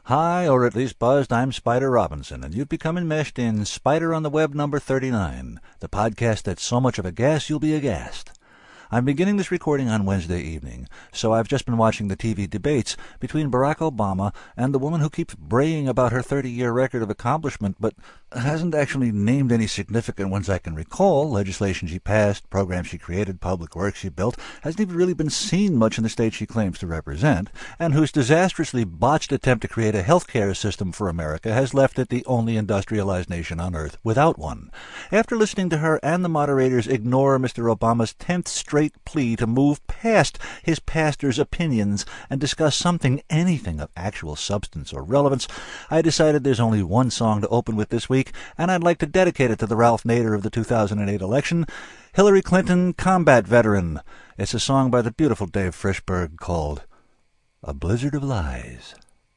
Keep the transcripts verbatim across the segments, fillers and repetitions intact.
Hi, or at least buzzed, I'm Spider Robinson, and you've become enmeshed in Spider on the Web number thirty-nine, the podcast that's so much of a gas you'll be aghast. I'm beginning this recording on Wednesday evening, so I've just been watching the T V debates between Barack Obama and the woman who keeps braying about her thirty-year record of accomplishment, but hasn't actually named any significant ones I can recall. Legislation she passed, programs she created, public works she built, hasn't even really been seen much in the state she claims to represent, and whose disastrously botched attempt to create a health care system for America has left it the only industrialized nation on earth without one. After listening to her and the moderators ignore Mister Obama's tenth straight plea to move past his pastor's opinions and discuss something, anything of actual substance or relevance, I decided there's only one song to open with this week, and I'd like to dedicate it to the Ralph Nader of the two thousand eight election, Hillary Clinton, Combat Veteran. It's a song by the beautiful Dave Frishberg called A Blizzard of Lies.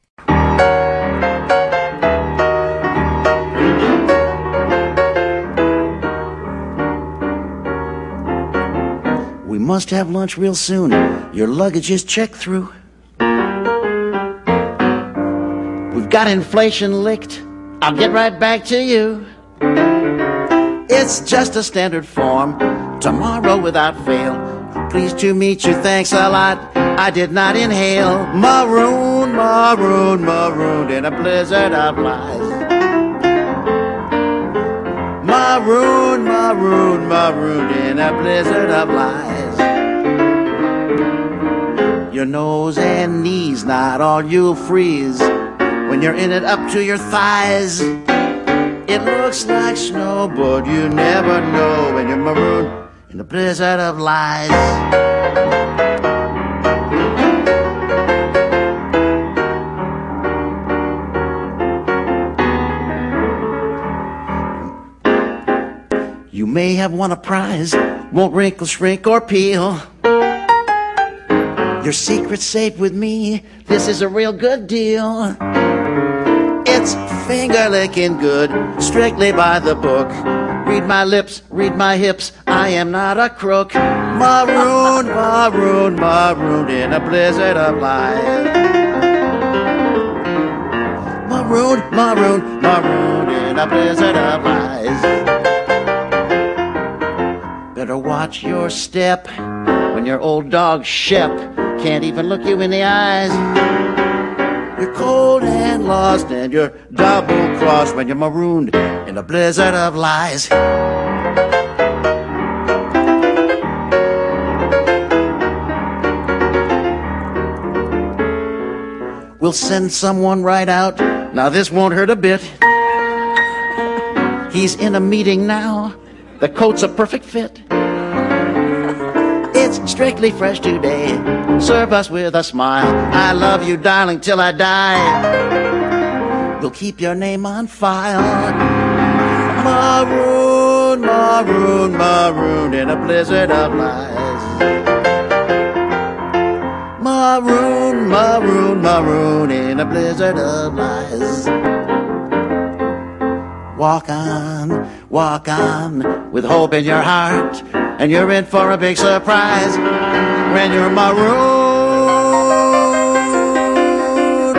We must have lunch real soon. Your luggage is checked through. We've got inflation licked. I'll get right back to you. It's just a standard form. Tomorrow without fail. Pleased to meet you. Thanks a lot. I did not inhale. Maroon, maroon, marooned in a blizzard of lies. Maroon, maroon, marooned in a blizzard of lies. Your nose and knees, not all you'll freeze when you're in it up to your thighs. It looks like snow, but you never know when you're marooned in a blizzard of lies. You may have won a prize, won't wrinkle, shrink, or peel. Your secret's safe with me, this is a real good deal. It's finger-licking good, strictly by the book. Read my lips, read my hips, I am not a crook. Maroon, maroon, marooned in a blizzard of lies. Maroon, maroon, marooned in a blizzard of lies. Better watch your step when your old dog Shep can't even look you in the eyes. You're cold and lost and you're double-crossed when you're marooned in a blizzard of lies. We'll send someone right out. Now this won't hurt a bit. He's in a meeting now. The coat's a perfect fit. It's strictly fresh today. Serve us with a smile. I love you, darling, till I die. We'll keep your name on file. Maroon, maroon, marooned in a blizzard of lies. Maroon, maroon, marooned in a blizzard of lies. Walk on, walk on, with hope in your heart, and you're in for a big surprise when you're maroon,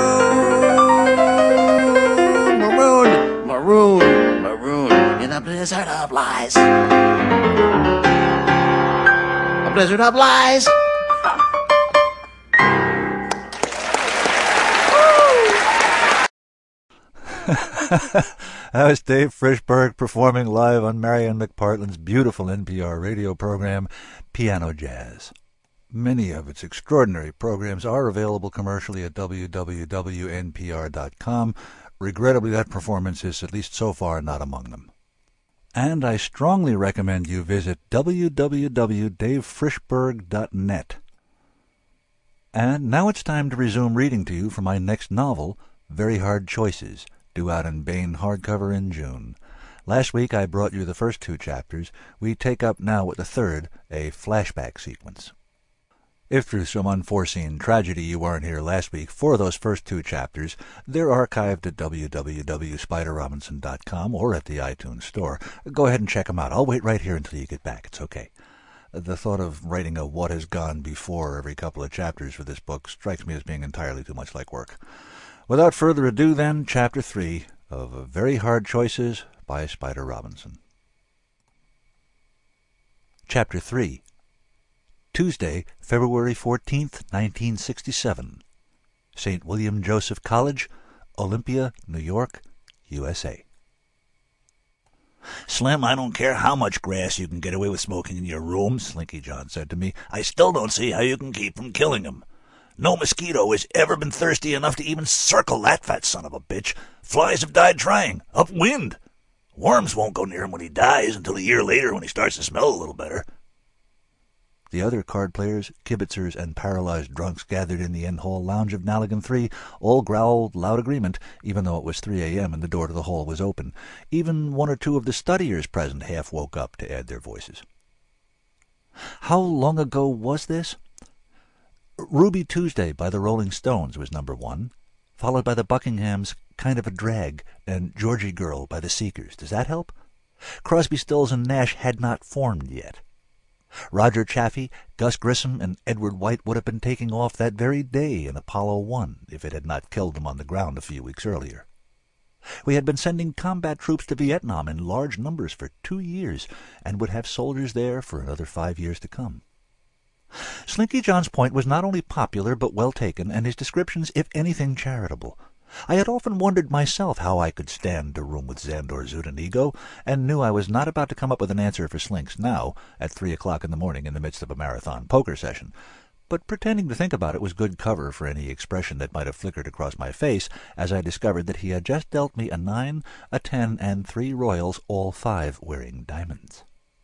maroon, maroon, maroon, maroon in a blizzard of lies. A blizzard of lies. That was Dave Frishberg performing live on Marianne McPartland's beautiful N P R radio program, Piano Jazz. Many of its extraordinary programs are available commercially at w w w dot n p r dot com. Regrettably, that performance is, at least so far, not among them. And I strongly recommend you visit w w w dot dave frishberg dot net. And now it's time to resume reading to you from my next novel, Very Hard Choices, due out in Baen hardcover in June. Last week I brought you the first two chapters. We take up now with the third, a flashback sequence. If through some unforeseen tragedy you weren't here last week for those first two chapters, they're archived at w w w dot spider robinson dot com or at the iTunes Store. Go ahead and check them out. I'll wait right here until you get back. It's okay. The thought of writing a what has gone before every couple of chapters for this book strikes me as being entirely too much like work. Without further ado, then, Chapter three of Very Hard Choices by Spider Robinson. Chapter three. Tuesday, February fourteenth, nineteen sixty-seven. Saint William Joseph College, Olympia, New York, U S A. "Slim, I don't care how much grass you can get away with smoking in your room," Slinky John said to me. "I still don't see how you can keep from killing him. No mosquito has ever been thirsty enough to even circle that fat son of a bitch. Flies have died trying. Upwind. Worms won't go near him when he dies until a year later when he starts to smell a little better." The other card players, kibitzers, and paralyzed drunks gathered in the end hall lounge of Naligan three all growled loud agreement, even though it was three a.m. and the door to the hall was open. Even one or two of the studiers present half woke up to add their voices. How long ago was this? Ruby Tuesday by the Rolling Stones was number one, followed by the Buckinghams' Kind of a Drag and Georgie Girl by the Seekers. Does that help? Crosby, Stills, and Nash had not formed yet. Roger Chaffee, Gus Grissom, and Edward White would have been taking off that very day in Apollo one if it had not killed them on the ground a few weeks earlier. We had been sending combat troops to Vietnam in large numbers for two years and would have soldiers there for another five years to come. Slinky John's point was not only popular but well taken, and his descriptions, if anything, charitable. I had often wondered myself how I could stand to room with Zandor Zunigo, and knew I was not about to come up with an answer for Slinks now, at three o'clock in the morning in the midst of a marathon poker session. But pretending to think about it was good cover for any expression that might have flickered across my face as I discovered that he had just dealt me a nine, a ten, and three royals, all five wearing diamonds.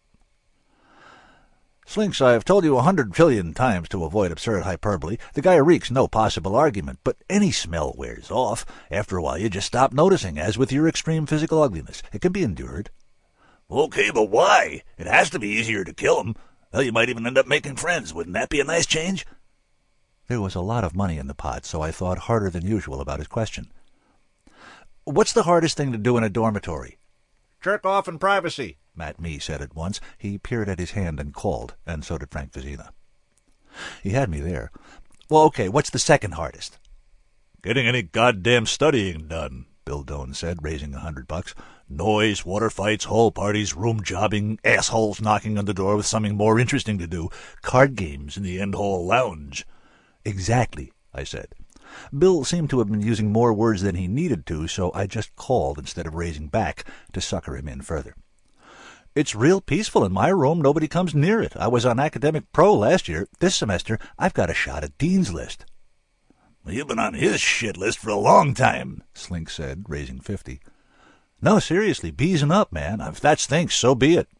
"Slinks, I have told you a hundred trillion times to avoid absurd hyperbole. The guy reeks no possible argument, but any smell wears off. After a while you just stop noticing, as with your extreme physical ugliness. It can be endured." "Okay, but why? It has to be easier to kill him. Well, you might even end up making friends. Wouldn't that be a nice change?" There was a lot of money in the pot, so I thought harder than usual about his question. "What's the hardest thing to do in a dormitory?" "Jerk off in privacy," Matt Mee said at once. He peered at his hand and called, and so did Frank Vizina. He had me there. "Well, okay, what's the second hardest?" "Getting any goddamn studying done," Bill Doan said, raising a hundred bucks. "Noise, water fights, hall parties, room jobbing, assholes knocking on the door with something more interesting to do, card games in the end hall lounge." "Exactly," I said. Bill seemed to have been using more words than he needed to, so I just called instead of raising back to sucker him in further. "It's real peaceful in my room. Nobody comes near it. I was on Academic Pro last year. This semester, I've got a shot at Dean's List." "Well, you've been on his shit list for a long time," Slink said, raising fifty. "No, seriously, beesing up, man. If that stinks, so be it."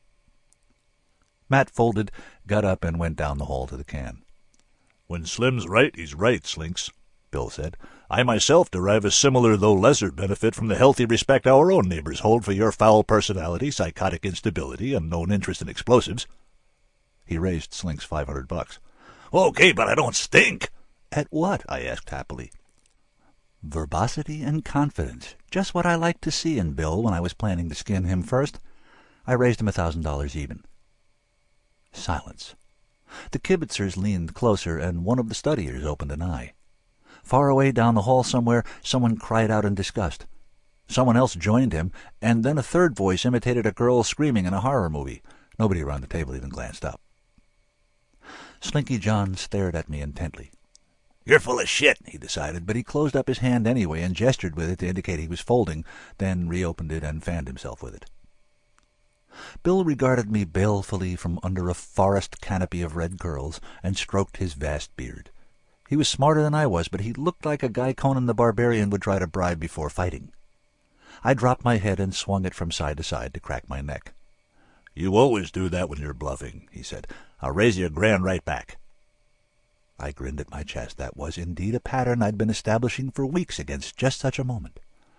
Matt folded, got up, and went down the hall to the can. "When Slim's right, he's right, Slinks," Bill said. "I myself derive a similar though lesser benefit from the healthy respect our own neighbors hold for your foul personality, psychotic instability, and known interest in explosives." He raised Slink's five hundred bucks. "Okay, but I don't stink." "At what?" I asked happily. Verbosity and confidence. Just what I liked to see in Bill when I was planning to skin him first. I raised him a thousand dollars even. Silence. The kibitzers leaned closer, and one of the studiers opened an eye. Far away down the hall somewhere, someone cried out in disgust. Someone else joined him, and then a third voice imitated a girl screaming in a horror movie. Nobody around the table even glanced up. Slinky John stared at me intently. "You're full of shit," he decided, but he closed up his hand anyway and gestured with it to indicate he was folding, then reopened it and fanned himself with it. Bill regarded me balefully from under a forest canopy of red curls and stroked his vast beard. He was smarter than I was, but he looked like a guy Conan the Barbarian would try to bribe before fighting. I dropped my head and swung it from side to side to crack my neck. "You always do that when you're bluffing," he said. "I'll raise you a grand right back." I grinned at my chest. That was indeed a pattern I'd been establishing for weeks against just such a moment.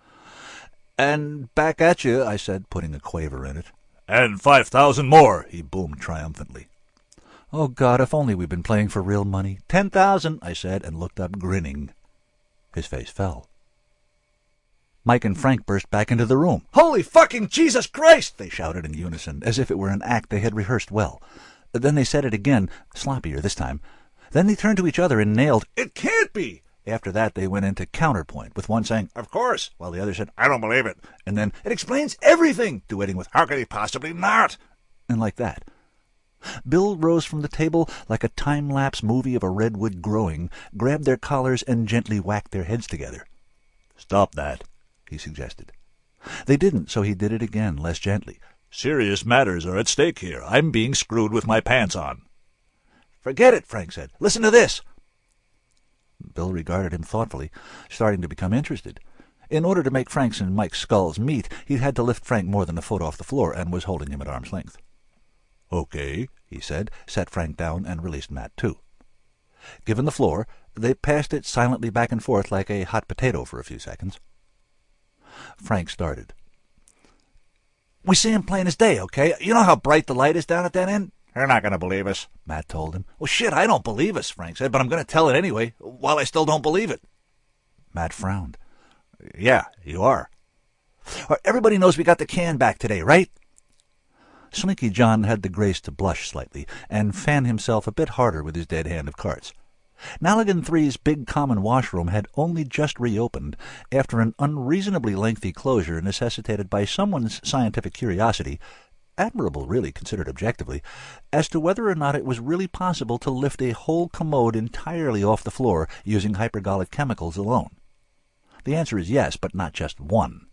"And back at you," I said, putting a quaver in it. "And five thousand more," he boomed triumphantly. Oh, God, if only we'd been playing for real money. Ten thousand, I said, and looked up, grinning. His face fell. Mike and Frank burst back into the room. "Holy fucking Jesus Christ!" they shouted in unison, as if it were an act they had rehearsed well. Then they said it again, sloppier this time. Then they turned to each other and nailed, "It can't be! After that, they went into counterpoint, with one saying, "Of course," while the other said, "I don't believe it." And then, "It explains everything," duetting with, "How could he possibly not?" And like that. Bill rose from the table like a time-lapse movie of a redwood growing, grabbed their collars, and gently whacked their heads together. "Stop that," he suggested. They didn't, so he did it again, less gently. "Serious matters are at stake here. I'm being screwed with my pants on." "Forget it," Frank said. "Listen to this." Bill regarded him thoughtfully, starting to become interested. In order to make Frank's and Mike's skulls meet, he'd had to lift Frank more than a foot off the floor, and was holding him at arm's length. "Okay," he said, set Frank down, and released Matt, too. Given the floor, they passed it silently back and forth like a hot potato for a few seconds. Frank started. "We see him plain as day, okay? You know how bright the light is down at that end?" "They're not going to believe us," Matt told him. "Well, shit, I don't believe us," Frank said, "but I'm going to tell it anyway, while I still don't believe it." Matt frowned. "Yeah, you are. Everybody knows we got the can back today, right?" Slinky John had the grace to blush slightly, and fan himself a bit harder with his dead hand of cards. Naligan three's big common washroom had only just reopened, after an unreasonably lengthy closure necessitated by someone's scientific curiosity, admirable really considered objectively, as to whether or not it was really possible to lift a whole commode entirely off the floor using hypergolic chemicals alone. The answer is yes, but not just one.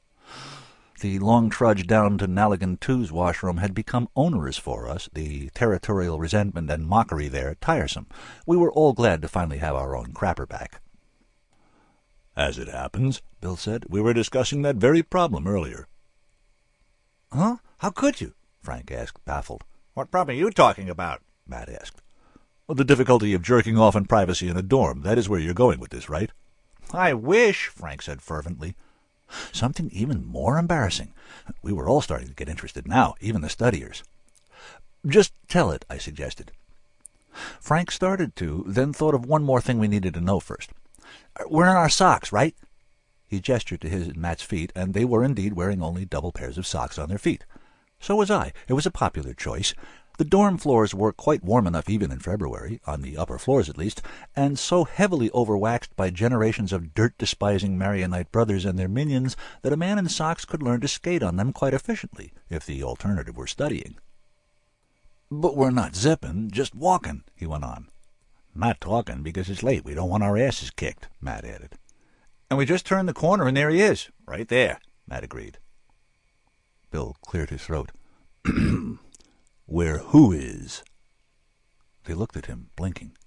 The long trudge down to Naligan two's washroom had become onerous for us, the territorial resentment and mockery there tiresome. We were all glad to finally have our own crapper back. "As it happens," Bill said, "we were discussing that very problem earlier." "Huh? How could you?" Frank asked, baffled. "What problem are you talking about?" Matt asked. Well, "the difficulty of jerking off in privacy in a dorm. That is where you're going with this, right?" "I wish," Frank said fervently. Something even more embarrassing. We were all starting to get interested now, even the studiers. "Just tell it," I suggested. Frank started to, then thought of one more thing we needed to know first. "We're in our socks, right?" He gestured to his and Matt's feet, and they were indeed wearing only double pairs of socks on their feet. So was I. It was a popular choice. The dorm floors were quite warm enough even in February, on the upper floors at least, and so heavily overwaxed by generations of dirt-despising Marionite brothers and their minions that a man in socks could learn to skate on them quite efficiently, if the alternative were studying. "But we're not zipping, just walking," he went on. "Not talking because it's late. We don't want our asses kicked," Matt added. "And we just turned the corner and there he is." "Right there," Matt agreed. Bill cleared his throat. "Where who is?" They looked at him, blinking.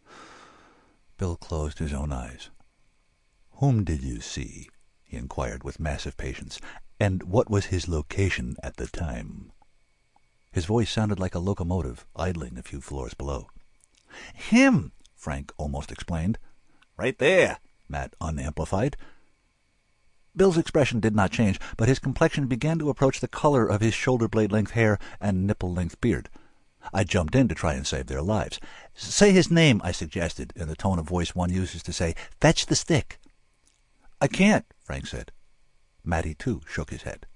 Bill closed his own eyes. "Whom did you see?" he inquired with massive patience. "And what was his location at the time?" His voice sounded like a locomotive, idling a few floors below. "Him," Frank almost explained. "Right there," Matt unamplified. Bill's expression did not change, but his complexion began to approach the color of his shoulder-blade-length hair and nipple-length beard. I jumped in to try and save their lives. "Say his name," I suggested, in the tone of voice one uses to say, "Fetch the stick." "I can't," Frank said. Matty, too, shook his head.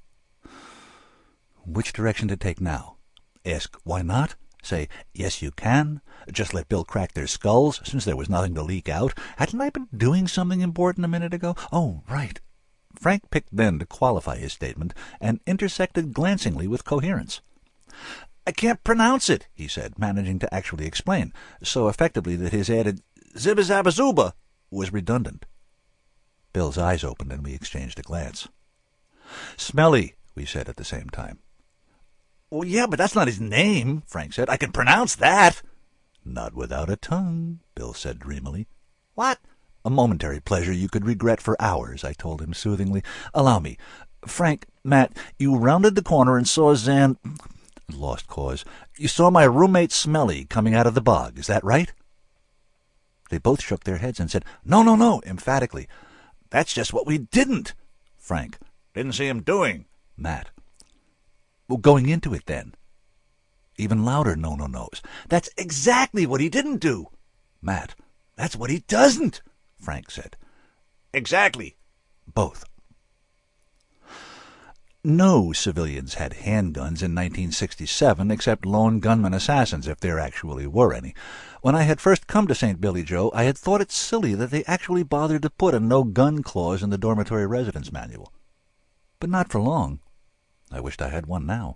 Which direction to take now? Ask why not? Say, yes, you can? Just let Bill crack their skulls, since there was nothing to leak out? Hadn't I been doing something important a minute ago? Oh, right. Frank picked then to qualify his statement, and intersected glancingly with coherence. "I can't pronounce it," he said, managing to actually explain, so effectively that his added "zibba-zabba-zuba" was redundant. Bill's eyes opened, and we exchanged a glance. "Smelly," we said at the same time. "Well, yeah, but that's not his name," Frank said. "I can pronounce that." "Not without a tongue," Bill said dreamily. "What?" "A momentary pleasure you could regret for hours," I told him soothingly. "Allow me. Frank, Matt, you rounded the corner and saw Zan—" Lost cause. "You saw my roommate Smelly coming out of the bog. Is that right?" They both shook their heads and said, "No, no, no," emphatically. "That's just what we didn't." Frank. "Didn't see him doing." Matt. "Well, going into it, then." Even louder no-no-nos. "That's exactly what he didn't do." Matt. "That's what he doesn't," Frank said. "Exactly." Both. No civilians had handguns in nineteen sixty-seven except lone gunman assassins, if there actually were any. When I had first come to Saint Billy Joe, I had thought it silly that they actually bothered to put a no-gun clause in the dormitory residence manual. But not for long. I wished I had one now.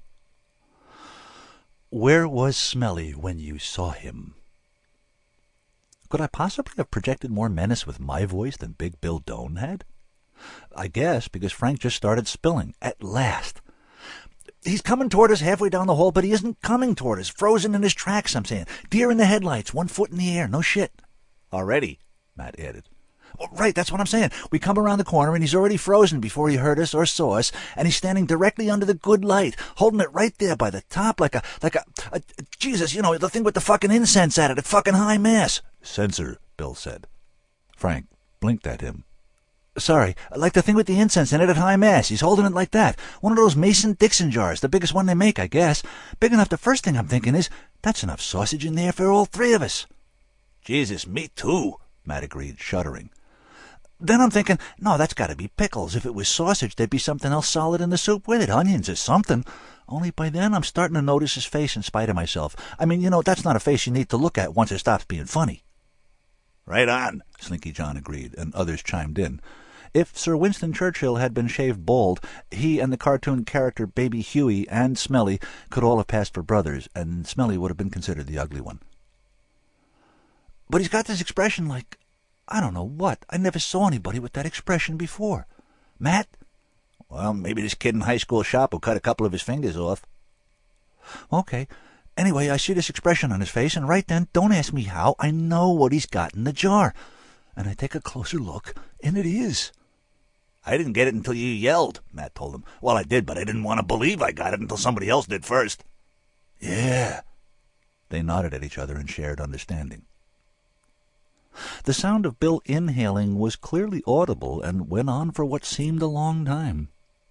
Where was Smelly when you saw him? Could I possibly have projected more menace with my voice than Big Bill Doane had? I guess, because Frank just started spilling. At last. He's coming toward us halfway down the hall, but he isn't coming toward us. Frozen in his tracks, I'm saying. Deer in the headlights, one foot in the air, no shit. Already, Matt added. Well, right, that's what I'm saying. We come around the corner, and he's already frozen before he heard us or saw us, and he's standing directly under the good light, holding it right there by the top like a, like a, a Jesus, you know, the thing with the fucking incense at it at fucking high mass. Censor, Bill said. Frank blinked at him. Sorry, like the thing with the incense in it at high mass. He's holding it like that. One of those Mason-Dixon jars, the biggest one they make, I guess. Big enough, the first thing I'm thinking is, that's enough sausage in there for all three of us. Jesus, me too, Matt agreed, shuddering. Then I'm thinking, no, that's got to be pickles. If it was sausage, there'd be something else solid in the soup with it, onions or something. Only by then I'm starting to notice his face in spite of myself. I mean, you know, that's not a face you need to look at once it stops being funny. Right on, Slinky John agreed, and others chimed in. If Sir Winston Churchill had been shaved bald, he and the cartoon character Baby Huey and Smelly could all have passed for brothers, and Smelly would have been considered the ugly one. But he's got this expression like, I don't know what. I never saw anybody with that expression before. Matt? Well, maybe this kid in high school shop who cut a couple of his fingers off. Okay. Anyway, I see this expression on his face, and right then, don't ask me how, I know what he's got in the jar. And I take a closer look, and it is. I didn't get it until you yelled, Matt told him. Well, I did, but I didn't want to believe I got it until somebody else did first. Yeah. They nodded at each other and shared understanding. The sound of Bill inhaling was clearly audible and went on for what seemed a long time.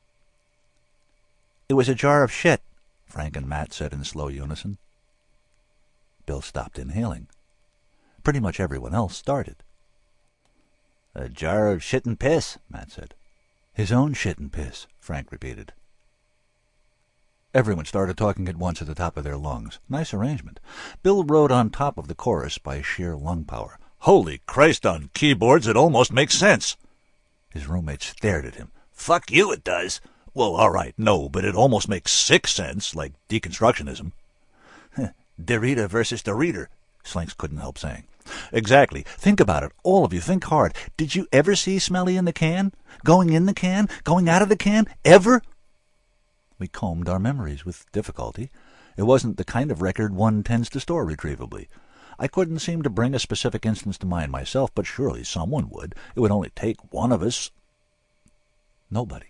It was a jar of shit, Frank and Matt said in slow unison. Bill stopped inhaling. Pretty much everyone else started. A jar of shit and piss, Matt said. His own shit and piss, Frank repeated. Everyone started talking at once at the top of their lungs. Nice arrangement. Bill rode on top of the chorus by sheer lung power. Holy Christ on keyboards, it almost makes sense. His roommate stared at him. Fuck you, it does. Well, all right, no, but it almost makes sick sense, like deconstructionism. Derrida versus the reader, Slinks couldn't help saying. Exactly. Think about it. All of you, think hard. Did you ever see Smelly in the can? Going in the can? Going out of the can? Ever? We combed our memories with difficulty. It wasn't the kind of record one tends to store retrievably. I couldn't seem to bring a specific instance to mind myself, but surely someone would. It would only take one of us. Nobody.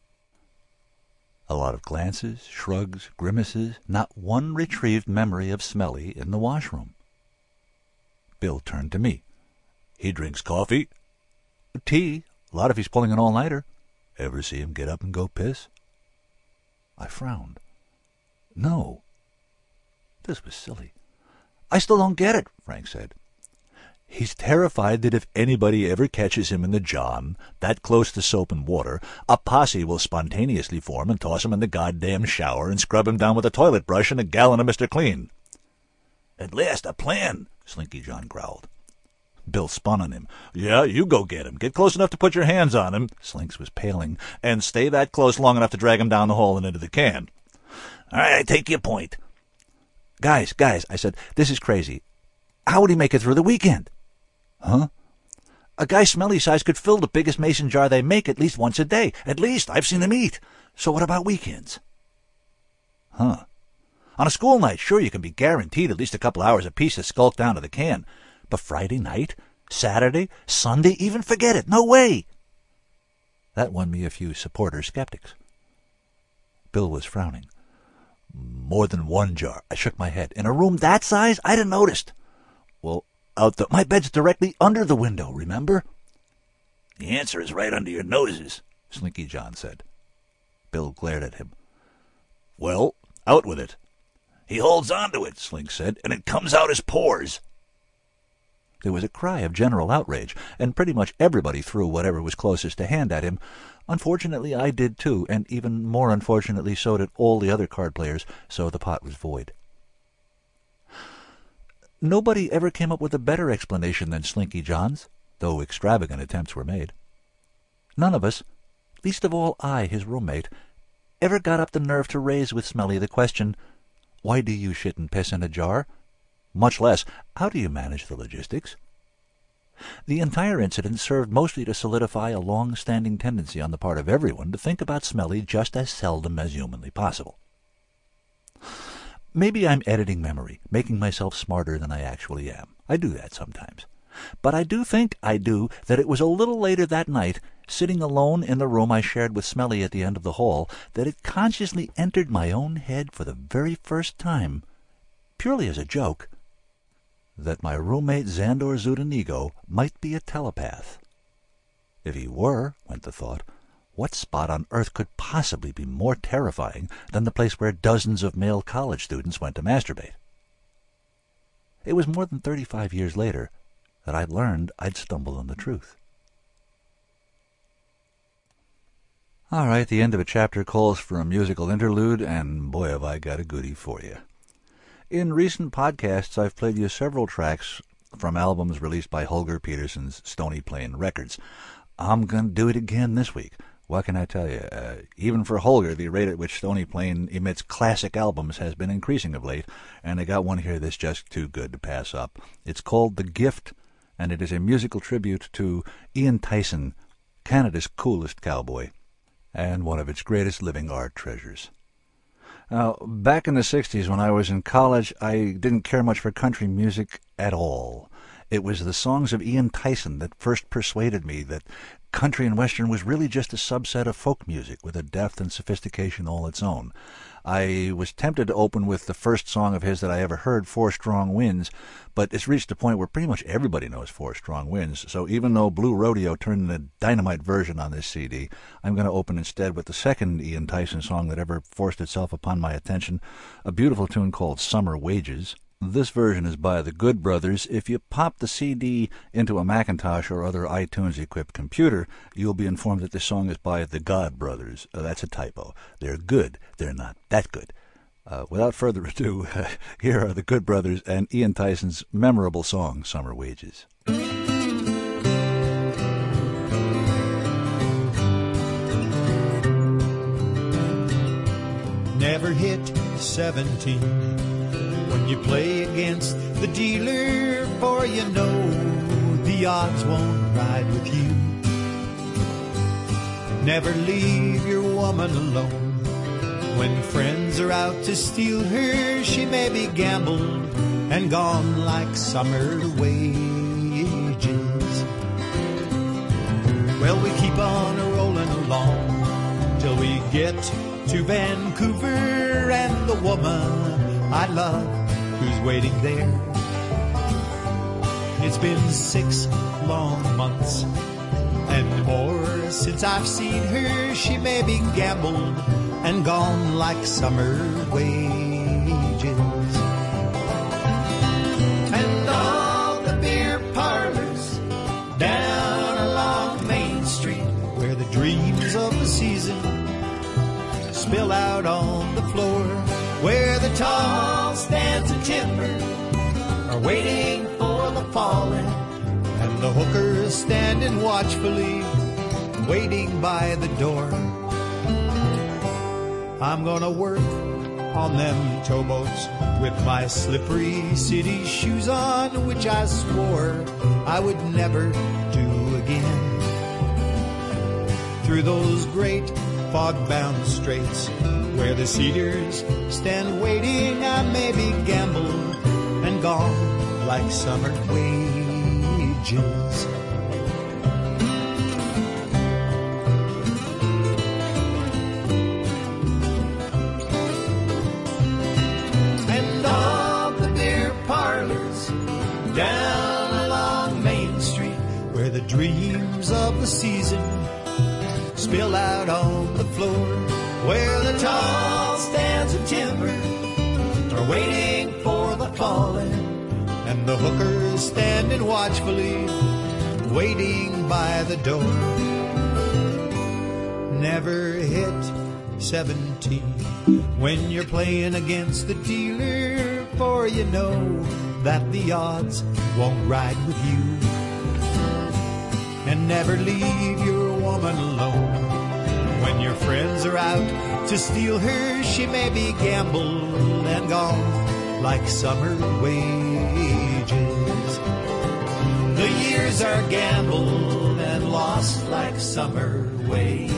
A lot of glances, shrugs, grimaces, not one retrieved memory of Smelly in the washroom. Bill turned to me. He drinks coffee? Tea. A lot if he's pulling an all-nighter. Ever see him get up and go piss? I frowned. No. This was silly. I still don't get it, Frank said. He's terrified that if anybody ever catches him in the John, that close to soap and water, a posse will spontaneously form and toss him in the goddamn shower and scrub him down with a toilet brush and a gallon of Mister Clean. At last, a plan, Slinky John growled. Bill spun on him. Yeah, you go get him. Get close enough to put your hands on him, Slinks was paling, and stay that close long enough to drag him down the hall and into the can. All right, I take your point. Guys, guys, I said, this is crazy. How would he make it through the weekend? Huh? A guy Smelly size could fill the biggest mason jar they make at least once a day. At least, I've seen him eat. So what about weekends? Huh. On a school night, sure, you can be guaranteed at least a couple hours apiece to skulk down to the can. But Friday night, Saturday, Sunday, even forget it. No way. That won me a few supporter skeptics. Bill was frowning. More than one jar. I shook my head. In a room that size, I'd have noticed. Well, out the... My bed's directly under the window, remember? The answer is right under your noses, Slinky John said. Bill glared at him. Well, out with it. He holds on to it, Slink said, and it comes out as pores. There was a cry of general outrage, and pretty much everybody threw whatever was closest to hand at him. Unfortunately, I did too, and even more unfortunately so did all the other card players, so the pot was void. Nobody ever came up with a better explanation than Slinky John's, though extravagant attempts were made. None of us, least of all I, his roommate, ever got up the nerve to raise with Smelly the question, why do you shit and piss in a jar? Much less, how do you manage the logistics? The entire incident served mostly to solidify a long-standing tendency on the part of everyone to think about Smelly just as seldom as humanly possible. Maybe I'm editing memory, making myself smarter than I actually am. I do that sometimes. But I do think I do that it was a little later that night, sitting alone in the room I shared with Smelly at the end of the hall, that it consciously entered my own head for the very first time, purely as a joke, that my roommate Xandor Zudenigo might be a telepath. If he were, went the thought, what spot on earth could possibly be more terrifying than the place where dozens of male college students went to masturbate? It was more than thirty-five years later that I learned I'd stumbled on the truth. All right, the end of a chapter calls for a musical interlude, and boy have I got a goodie for you. In recent podcasts, I've played you several tracks from albums released by Holger Peterson's Stony Plain Records. I'm going to do it again this week. What can I tell you? Uh, even for Holger, the rate at which Stony Plain emits classic albums has been increasing of late, and I got one here that's just too good to pass up. It's called The Gift, and it is a musical tribute to Ian Tyson, Canada's coolest cowboy, and one of its greatest living art treasures. Now, back in the sixties when I was in college, I didn't care much for country music at all. It was the songs of Ian Tyson that first persuaded me that country and western was really just a subset of folk music with a depth and sophistication all its own. I was tempted to open with the first song of his that I ever heard, Four Strong Winds, but it's reached a point where pretty much everybody knows Four Strong Winds, so even though Blue Rodeo turned the dynamite version on this C D, I'm going to open instead with the second Ian Tyson song that ever forced itself upon my attention, a beautiful tune called Summer Wages. This version is by the Good Brothers. If you pop the C D into a Macintosh or other iTunes-equipped computer, you'll be informed that this song is by the God Brothers. Uh, that's a typo. They're good. They're not that good. Uh, without further ado, uh, here are the Good Brothers and Ian Tyson's memorable song, Summer Wages. Never hit seventeen when you play against the dealer, for you know the odds won't ride with you. Never leave your woman alone when friends are out to steal her. She may be gambled and gone like summer wages. Well, we keep on rolling along till we get to Vancouver, and the woman I love who's waiting there. It's been six long months and more since I've seen her. She may be gambled and gone like summer wages. And all the beer parlors down along Main Street, where the dreams of the season spill out on the floor, where the tall stands of timber are waiting for the falling, and the hookers standing watchfully waiting by the door. I'm gonna work on them towboats with my slippery city shoes on, which I swore I would never do again. Through those great fog-bound straits where the cedars stand waiting, I may be gambled and gone like summer wages. And all the beer parlors down along Main Street, where the dreams of the season spill out on the floor, where the tall stands of timber are waiting for the falling, and the hooker is standing watchfully, waiting by the door. Never hit seventeen when you're playing against the dealer, for you know that the odds won't ride with you. And never leave your woman alone when your friends are out to steal her. She may be gambled and gone like summer wages. The years are gambled and lost like summer wages.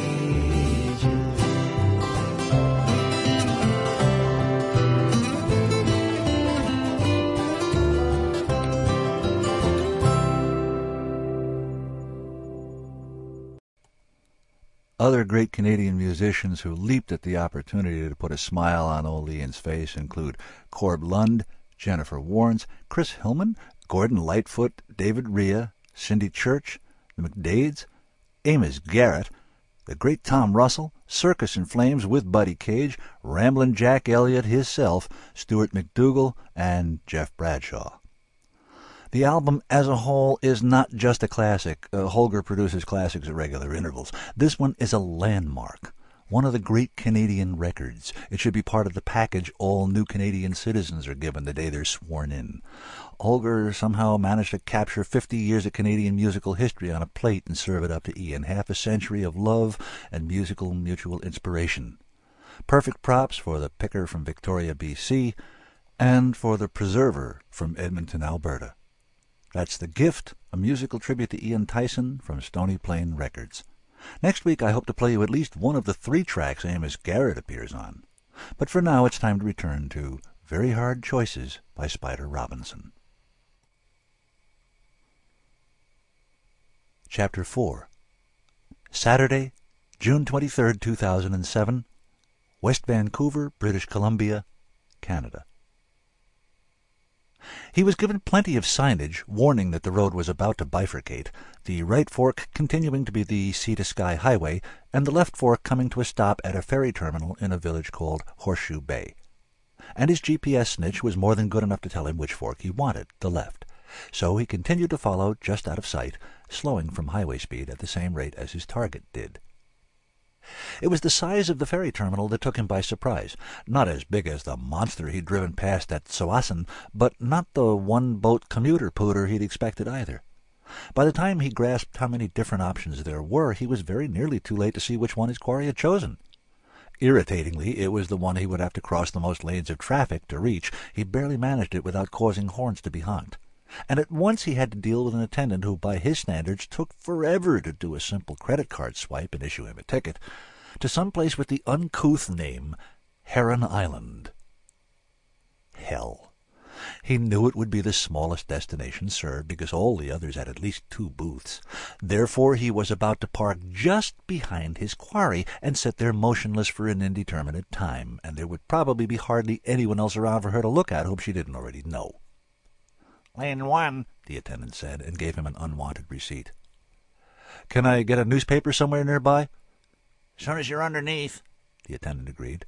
Other great Canadian musicians who leaped at the opportunity to put a smile on old Ian's face include Corb Lund, Jennifer Warnes, Chris Hillman, Gordon Lightfoot, David Rhea, Cindy Church, the McDades, Amos Garrett, the great Tom Russell, Circus in Flames with Buddy Cage, Ramblin' Jack Elliott himself, Stuart McDougall, and Jeff Bradshaw. The album as a whole is not just a classic. Uh, Holger produces classics at regular intervals. This one is a landmark, one of the great Canadian records. It should be part of the package all new Canadian citizens are given the day they're sworn in. Holger somehow managed to capture fifty years of Canadian musical history on a plate and serve it up to Ian, half a century of love and musical mutual inspiration. Perfect props for the picker from Victoria, B C, and for the preserver from Edmonton, Alberta. That's The Gift, a musical tribute to Ian Tyson from Stony Plain Records. Next week I hope to play you at least one of the three tracks Amos Garrett appears on. But for now it's time to return to Very Hard Choices by Spider Robinson. Chapter four. Saturday, June twenty-third, two thousand seven, West Vancouver, British Columbia, Canada. He was given plenty of signage warning that the road was about to bifurcate, the right fork continuing to be the Sea to Sky Highway, and the left fork coming to a stop at a ferry terminal in a village called Horseshoe Bay. And his G P S snitch was more than good enough to tell him which fork he wanted, the left. So he continued to follow just out of sight, slowing from highway speed at the same rate as his target did. It was the size of the ferry terminal that took him by surprise. Not as big as the monster he'd driven past at Tsawwassen, but not the one-boat commuter pooter he'd expected either. By the time he grasped how many different options there were, he was very nearly too late to see which one his quarry had chosen. Irritatingly, it was the one he would have to cross the most lanes of traffic to reach. He barely managed it without causing horns to be honked. And at once he had to deal with an attendant who, by his standards, took forever to do a simple credit card swipe and issue him a ticket, to some place with the uncouth name Heron Island. Hell. He knew it would be the smallest destination served, because all the others had at least two booths. Therefore he was about to park just behind his quarry and sit there motionless for an indeterminate time, and there would probably be hardly anyone else around for her to look at whom she didn't already know. "Lane one," the attendant said, and gave him an unwanted receipt. "Can I get a newspaper somewhere nearby?" "As soon as you're underneath," the attendant agreed.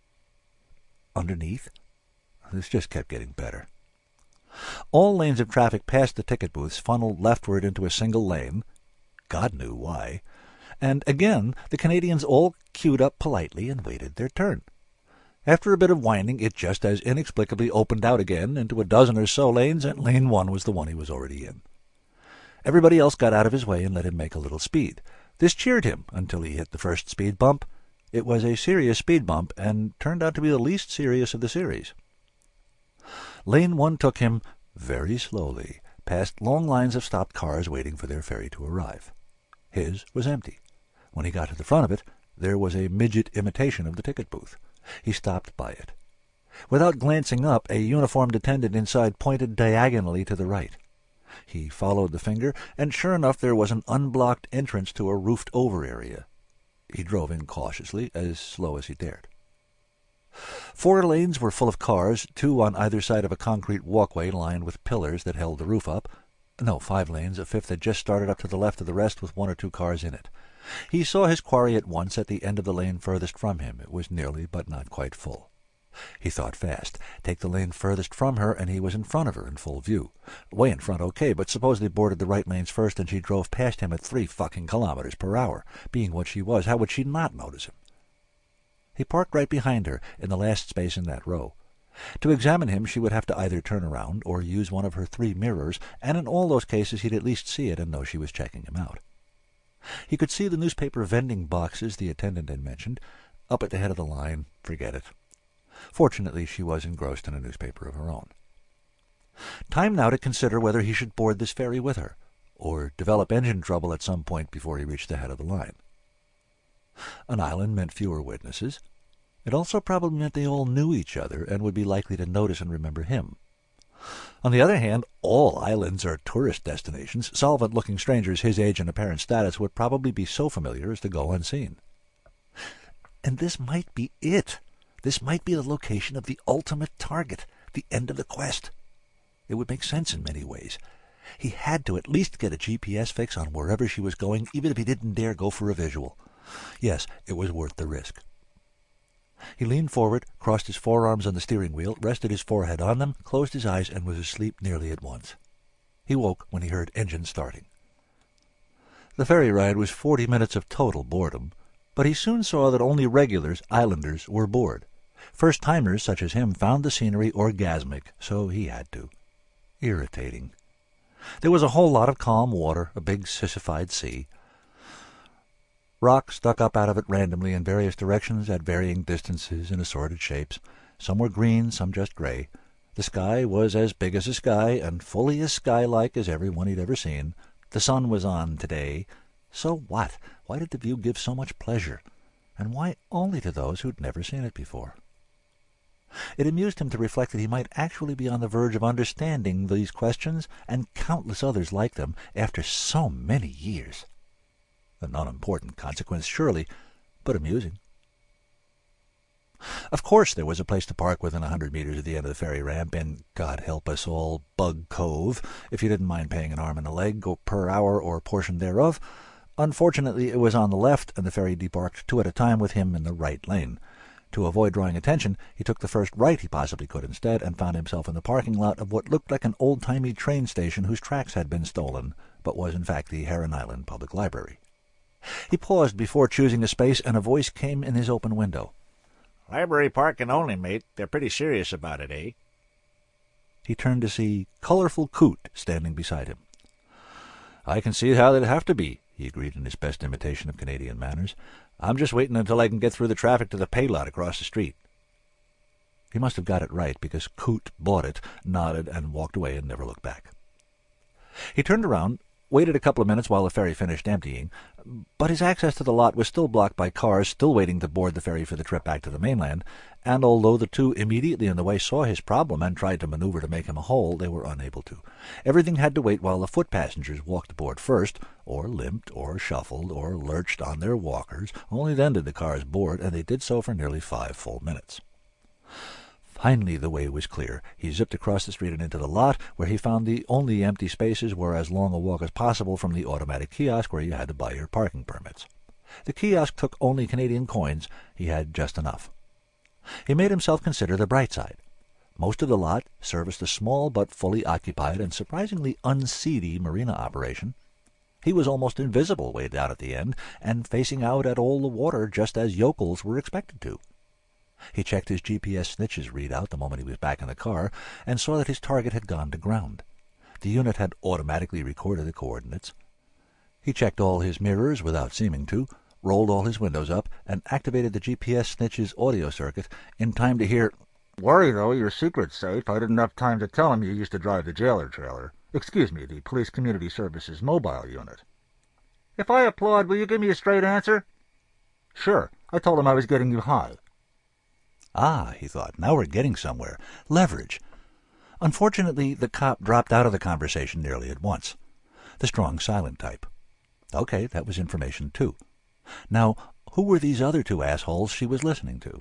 Underneath? This just kept getting better. All lanes of traffic past the ticket booths funneled leftward into a single lane. God knew why. And again the Canadians all queued up politely and waited their turn. After a bit of winding, it just as inexplicably opened out again into a dozen or so lanes, and lane one was the one he was already in. Everybody else got out of his way and let him make a little speed. This cheered him until he hit the first speed bump. It was a serious speed bump, and turned out to be the least serious of the series. Lane one took him very slowly, past long lines of stopped cars waiting for their ferry to arrive. His was empty. When he got to the front of it, there was a midget imitation of the ticket booth. He stopped by it. Without glancing up, a uniformed attendant inside pointed diagonally to the right. He followed the finger, and sure enough there was an unblocked entrance to a roofed-over area. He drove in cautiously, as slow as he dared. Four lanes were full of cars, two on either side of a concrete walkway lined with pillars that held the roof up. No, five lanes, a fifth had just started up to the left of the rest with one or two cars in it. He saw his quarry at once at the end of the lane furthest from him. It was nearly but not quite full. He thought fast. Take the lane furthest from her, and he was in front of her in full view. Way in front, okay, but suppose they boarded the right lanes first and she drove past him at three fucking kilometers per hour. Being what she was, how would she not notice him? He parked right behind her, in the last space in that row. To examine him, she would have to either turn around or use one of her three mirrors, and in all those cases he'd at least see it and know she was checking him out. He could see the newspaper vending boxes the attendant had mentioned. Up at the head of the line, forget it. Fortunately, she was engrossed in a newspaper of her own. Time now to consider whether he should board this ferry with her, or develop engine trouble at some point before he reached the head of the line. An island meant fewer witnesses. It also probably meant they all knew each other and would be likely to notice and remember him. On the other hand, all islands are tourist destinations. Solvent-looking strangers his age and apparent status would probably be so familiar as to go unseen. And this might be it. This might be the location of the ultimate target, the end of the quest. It would make sense in many ways. He had to at least get a G P S fix on wherever she was going, even if he didn't dare go for a visual. Yes, it was worth the risk. He leaned forward, crossed his forearms on the steering wheel, rested his forehead on them, closed his eyes, and was asleep nearly at once. He woke when he heard engines starting. The ferry ride was forty minutes of total boredom, but he soon saw that only regulars, islanders, were bored. First-timers such as him found the scenery orgasmic, so he had to. Irritating. There was a whole lot of calm water, a big sissified sea. Rock stuck up out of it randomly in various directions at varying distances in assorted shapes. Some were green, some just gray. The sky was as big as a sky, and fully as sky-like as every one he'd ever seen. The sun was on today. So what? Why did the view give so much pleasure? And why only to those who'd never seen it before? It amused him to reflect that he might actually be on the verge of understanding these questions, and countless others like them, after so many years. An unimportant consequence, surely, but amusing. Of course there was a place to park within a hundred meters of the end of the ferry ramp in, God help us all, Bug Cove, if you didn't mind paying an arm and a leg per hour or portion thereof. Unfortunately, it was on the left, and the ferry debarked two at a time with him in the right lane. To avoid drawing attention, he took the first right he possibly could instead, and found himself in the parking lot of what looked like an old-timey train station whose tracks had been stolen, but was in fact the Heron Island Public Library. He paused before choosing a space, and a voice came in his open window. "Library parking only, mate. They're pretty serious about it, eh?" He turned to see colorful Coot standing beside him. "I can see how they'd have to be," he agreed in his best imitation of Canadian manners. "I'm just waiting until I can get through the traffic to the pay lot across the street." He must have got it right, because Coot bought it, nodded, and walked away and never looked back. He turned around, waited a couple of minutes while the ferry finished emptying, but his access to the lot was still blocked by cars still waiting to board the ferry for the trip back to the mainland, and although the two immediately in the way saw his problem and tried to maneuver to make him a hole, they were unable to. Everything had to wait while the foot passengers walked aboard first, or limped, or shuffled, or lurched on their walkers. Only then did the cars board, and they did so for nearly five full minutes. Finally the way was clear. He zipped across the street and into the lot, where he found the only empty spaces were as long a walk as possible from the automatic kiosk where you had to buy your parking permits. The kiosk took only Canadian coins. He had just enough. He made himself consider the bright side. Most of the lot serviced a small but fully occupied and surprisingly unseedy marina operation. He was almost invisible way down at the end, and facing out at all the water just as yokels were expected to. He checked his G P S snitches readout the moment he was back in the car, and saw that his target had gone to ground. The unit had automatically recorded the coordinates. He checked all his mirrors without seeming to, rolled all his windows up, and activated the G P S snitch's audio circuit in time to hear, "Worry, though, your secret's safe. I didn't have time to tell him you used to drive the jailer trailer. Excuse me, the Police Community Services mobile unit." "If I applaud, will you give me a straight answer?" "Sure. I told him I was getting you high." Ah, he thought, now we're getting somewhere. Leverage. Unfortunately, the cop dropped out of the conversation nearly at once. The strong silent type. Okay, that was information too. Now, who were these other two assholes she was listening to?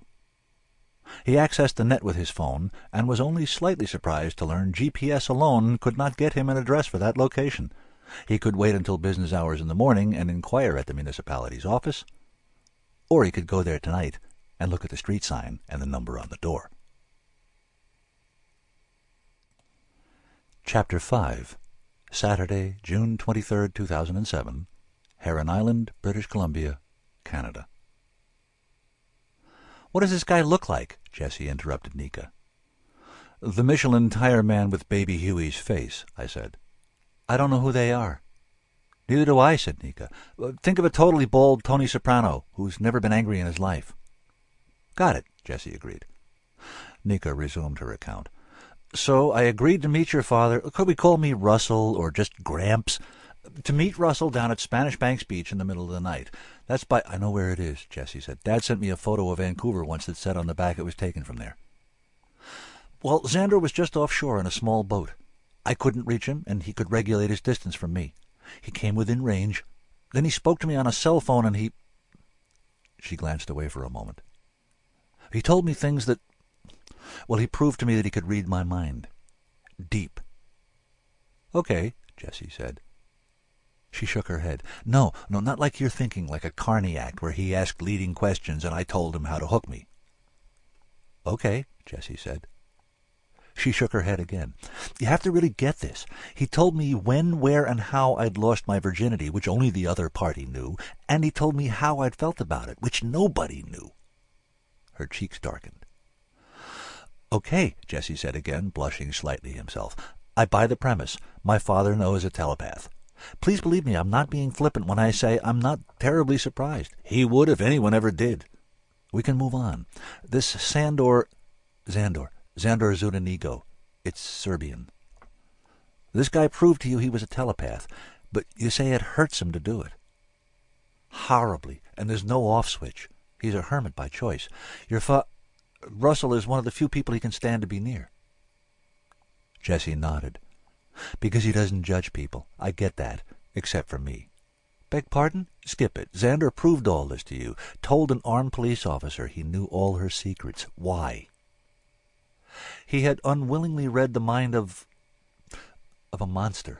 He accessed the net with his phone, and was only slightly surprised to learn G P S alone could not get him an address for that location. He could wait until business hours in the morning and inquire at the municipality's office, or he could go there tonight and look at the street sign and the number on the door. Chapter five. Saturday, June twenty-third, two thousand seven. Heron Island, British Columbia, Canada. "What does this guy look like?" Jessie interrupted Nika. "The Michelin tire man with Baby Huey's face," I said. "I don't know who they are." "Neither do I," said Nika. "Think of a totally bald Tony Soprano who's never been angry in his life." "Got it," Jessie agreed. Nika resumed her account. "So I agreed to meet your father. Could we call me Russell or just Gramps? To meet Russell down at Spanish Banks Beach in the middle of the night. That's by—" "I know where it is," Jessie said. "Dad sent me a photo of Vancouver once that said on the back it was taken from there." "Well, Xander was just offshore in a small boat. I couldn't reach him, and he could regulate his distance from me. He came within range. Then he spoke to me on a cell phone, and he—" She glanced away for a moment. "He told me things that— Well, he proved to me that he could read my mind. Deep." "Okay," Jessie said. She shook her head. "No, no, not like you're thinking, like a Carney act where he asked leading questions and I told him how to hook me." "Okay," Jessie said. She shook her head again. "You have to really get this. He told me when, where, and how I'd lost my virginity, which only the other party knew, and he told me how I'd felt about it, which nobody knew." Her cheeks darkened. "Okay," Jessie said again, blushing slightly himself. "I buy the premise. My father knows a telepath. Please believe me, I'm not being flippant when I say I'm not terribly surprised. He would if anyone ever did. We can move on. This Sandor... Xandor. Xandor Zunanigo. It's Serbian. This guy proved to you he was a telepath, but you say it hurts him to do it." "Horribly, and there's no off switch. He's a hermit by choice. Your fa... Russell is one of the few people he can stand to be near." Jessie nodded. "Because he doesn't judge people. I get that, except for me." "Beg pardon? Skip it. Xander proved all this to you. Told an armed police officer he knew all her secrets. Why?" "He had unwillingly read the mind of... of a monster."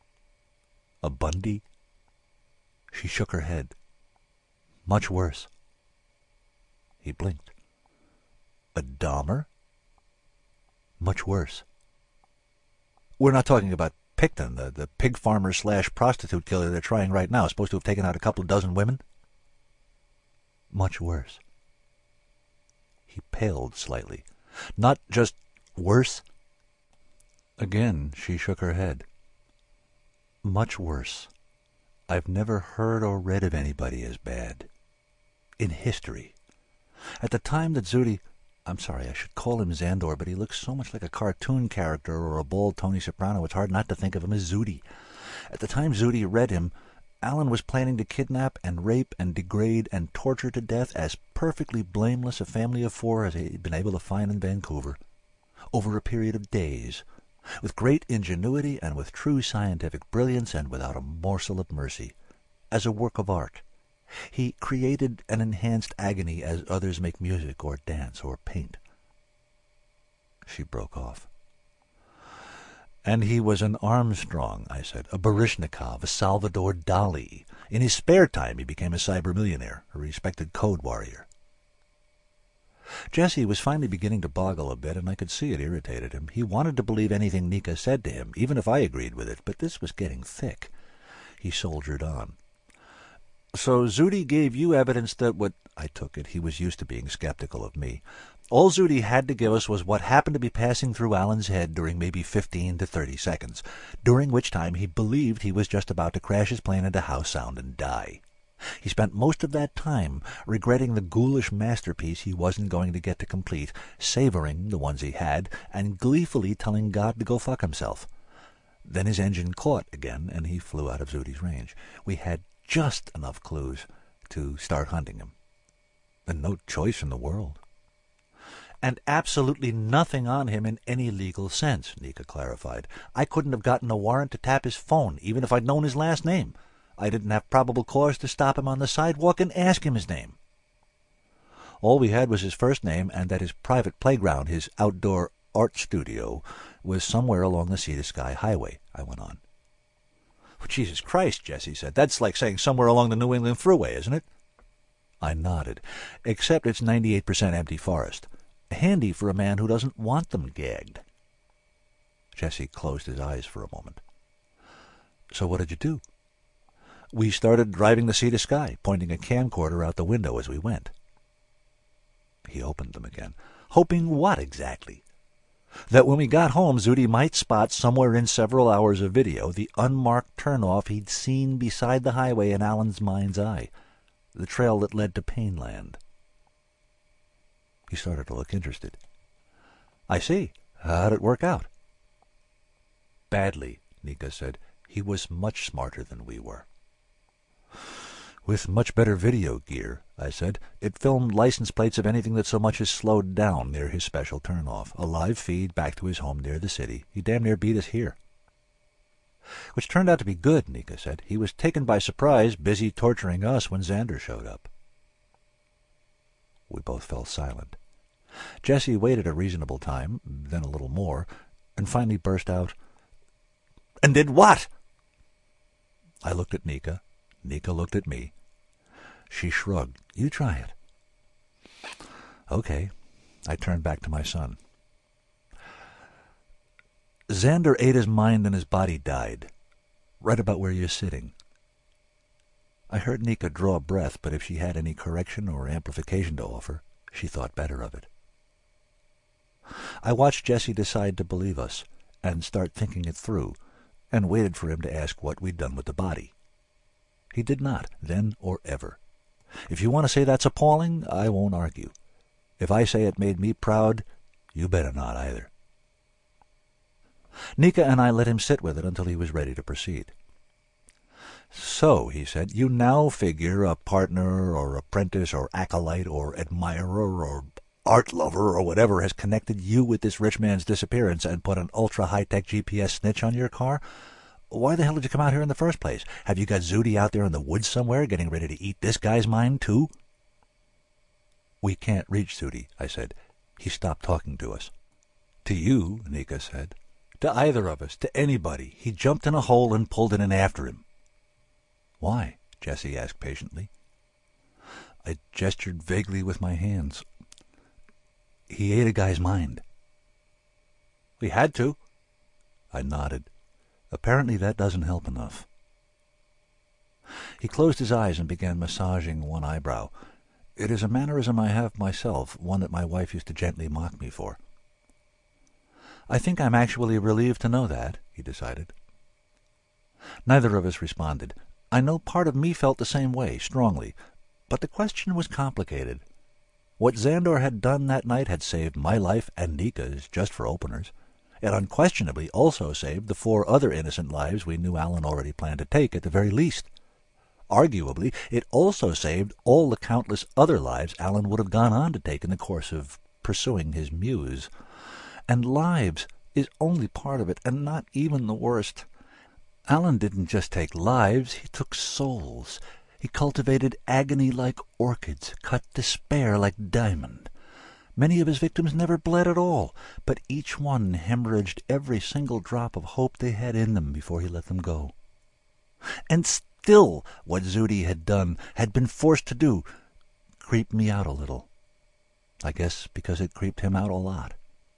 "A Bundy?" She shook her head. "Much worse." He blinked. "A Dahmer?" "Much worse." "We're not talking about Picton, the, the pig farmer slash prostitute killer they're trying right now, supposed to have taken out a couple of dozen women?" "Much worse." He paled slightly. "Not just worse?" Again she shook her head. "Much worse. I've never heard or read of anybody as bad. In history. At the time that Zudi... I'm sorry, I should call him Xandor, but he looks so much like a cartoon character or a bald Tony Soprano, it's hard not to think of him as Zudi. At the time Zudi read him, Alan was planning to kidnap and rape and degrade and torture to death as perfectly blameless a family of four as he'd been able to find in Vancouver, over a period of days, with great ingenuity and with true scientific brilliance and without a morsel of mercy, as a work of art. He created an enhanced agony as others make music or dance or paint." She broke off. "And he was an Armstrong," I said, "a Baryshnikov, a Salvador Dali. In his spare time he became a cyber-millionaire, a respected code warrior." Jessie was finally beginning to boggle a bit, and I could see it irritated him. He wanted to believe anything Nika said to him, even if I agreed with it, but this was getting thick. He soldiered on. "So Zudi gave you evidence that what—" I took it. He was used to being skeptical of me. "All Zudi had to give us was what happened to be passing through Alan's head during maybe fifteen to thirty seconds, during which time he believed he was just about to crash his plane into House Sound and die. He spent most of that time regretting the ghoulish masterpiece he wasn't going to get to complete, savoring the ones he had, and gleefully telling God to go fuck himself. Then his engine caught again, and he flew out of Zudi's range. We had just enough clues to start hunting him. And no choice in the world." "And absolutely nothing on him in any legal sense," Nika clarified. "I couldn't have gotten a warrant to tap his phone, even if I'd known his last name. I didn't have probable cause to stop him on the sidewalk and ask him his name. All we had was his first name, and that his private playground, his outdoor art studio, was somewhere along the Sea to Sky Highway," I went on. "Jesus Christ," Jessie said. "That's like saying somewhere along the New England Thruway, isn't it?" I nodded. "Except it's ninety-eight percent empty forest. Handy for a man who doesn't want them gagged." Jesse closed his eyes for a moment. So what did you do? We started driving the Sea to Sky, pointing a camcorder out the window as we went. He opened them again. Hoping what exactly? That when we got home, Zudi might spot somewhere in several hours of video the unmarked turnoff he'd seen beside the highway in Alan's mind's eye, the trail that led to Painland. He started to look interested. I see. How'd it work out? Badly, Nika said. He was much smarter than we were. With much better video gear, I said. It filmed license plates of anything that so much as slowed down near his special turn-off. A live feed back to his home near the city. He damn near beat us here. Which turned out to be good, Nika said. He was taken by surprise, busy torturing us when Xander showed up. We both fell silent. Jesse waited a reasonable time, then a little more, and finally burst out, "And did what?" I looked at Nika. Nika looked at me. She shrugged. You try it. Okay. I turned back to my son. Xander ate his mind and his body died, right about where you're sitting. I heard Nika draw a breath, but if she had any correction or amplification to offer, she thought better of it. I watched Jesse decide to believe us and start thinking it through, and waited for him to ask what we'd done with the body. He did not, then or ever. If you want to say that's appalling, I won't argue. If I say it made me proud, you better not either. Nika and I let him sit with it until he was ready to proceed. So, he said, you now figure a partner or apprentice or acolyte or admirer or art lover or whatever has connected you with this rich man's disappearance and put an ultra-high-tech G P S snitch on your car? Why the hell did you come out here in the first place? Have you got Zudi out there in the woods somewhere getting ready to eat this guy's mind, too? We can't reach Zudi, I said. He stopped talking to us. To you, Nika said. To either of us, to anybody. He jumped in a hole and pulled it in after him. Why? Jesse asked patiently. I gestured vaguely with my hands. He ate a guy's mind. We had to. I nodded. Apparently that doesn't help enough. He closed his eyes and began massaging one eyebrow. It is a mannerism I have myself, one that my wife used to gently mock me for. I think I'm actually relieved to know that, he decided. Neither of us responded. I know part of me felt the same way, strongly, but the question was complicated. What Xandor had done that night had saved my life and Nika's, just for openers. It unquestionably also saved the four other innocent lives we knew Alan already planned to take, at the very least. Arguably, it also saved all the countless other lives Alan would have gone on to take in the course of pursuing his muse. And lives is only part of it, and not even the worst. Alan didn't just take lives, he took souls. He cultivated agony like orchids, cut despair like diamond. Many of his victims never bled at all, but each one hemorrhaged every single drop of hope they had in them before he let them go. And still what Zudi had done, had been forced to do, creeped me out a little. I guess because it creeped him out a lot.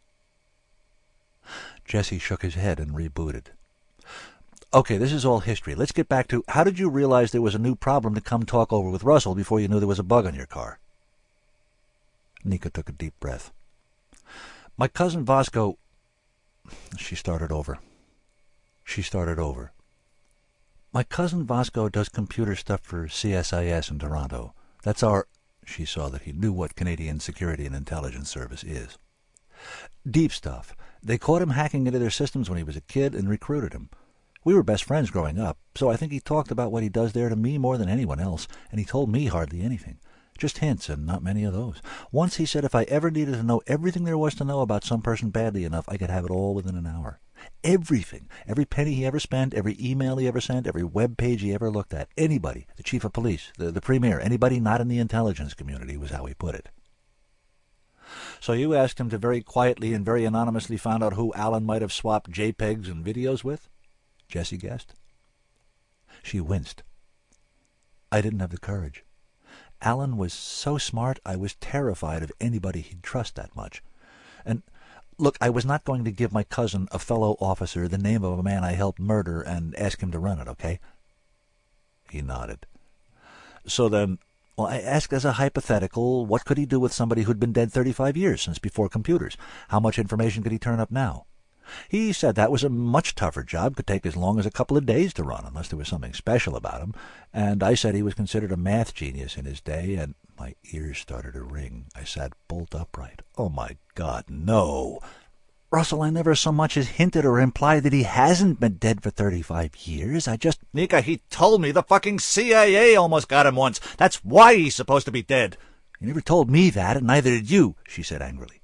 Jesse shook his head and rebooted. Okay, this is all history. Let's get back to, how did you realize there was a new problem to come talk over with Russell before you knew there was a bug on your car? Nika took a deep breath. My cousin Vasco... She started over. She started over. My cousin Vasco does computer stuff for C S I S in Toronto. That's our... She saw that he knew what Canadian Security and Intelligence Service is. Deep stuff. They caught him hacking into their systems when he was a kid and recruited him. We were best friends growing up, so I think he talked about what he does there to me more than anyone else, and he told me hardly anything. Just hints, and not many of those. Once he said if I ever needed to know everything there was to know about some person badly enough, I could have it all within an hour. Everything. Every penny he ever spent, every email he ever sent, every web page he ever looked at. Anybody. The chief of police, the, the premier, anybody not in the intelligence community was how he put it. So you asked him to very quietly and very anonymously find out who Alan might have swapped JPEGs and videos with? Jesse guessed. She winced. I didn't have the courage. Alan was so smart I was terrified of anybody he'd trust that much. And Look, I was not going to give my cousin, a fellow officer, the name of a man I helped murder and ask him to run it, okay? He nodded. So then, well, I asked as a hypothetical, what could he do with somebody who'd been dead thirty-five years, since before computers? How much information could he turn up now? He said that was a much tougher job, could take as long as a couple of days to run, unless there was something special about him. And I said he was considered a math genius in his day, and my ears started to ring. I sat bolt upright. Oh, my God, no! Russell, I never so much as hinted or implied that he hasn't been dead for thirty-five years. I just... Nika, he told me the fucking C I A almost got him once. That's why he's supposed to be dead. You never told me that, and neither did you, she said angrily.